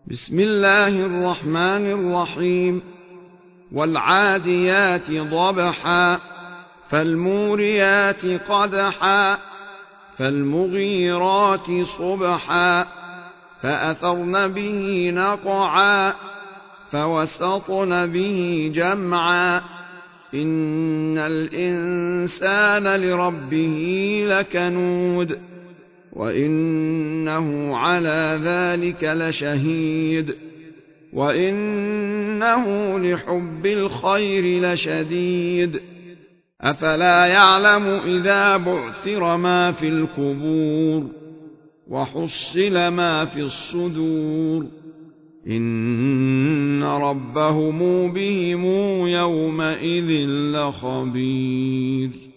بسم الله الرحمن الرحيم والعاديات ضبحا فالموريات قدحا فالمغيرات صبحا فأثرن به نقعا فوسطن به جمعا إن الإنسان لربه لكنود وإنه على ذلك لشهيد وإنه لحب الخير لشديد أفلا يعلم إذا بعثر ما في القبور وحصل ما في الصدور إن ربهم بهم يومئذ لخبير.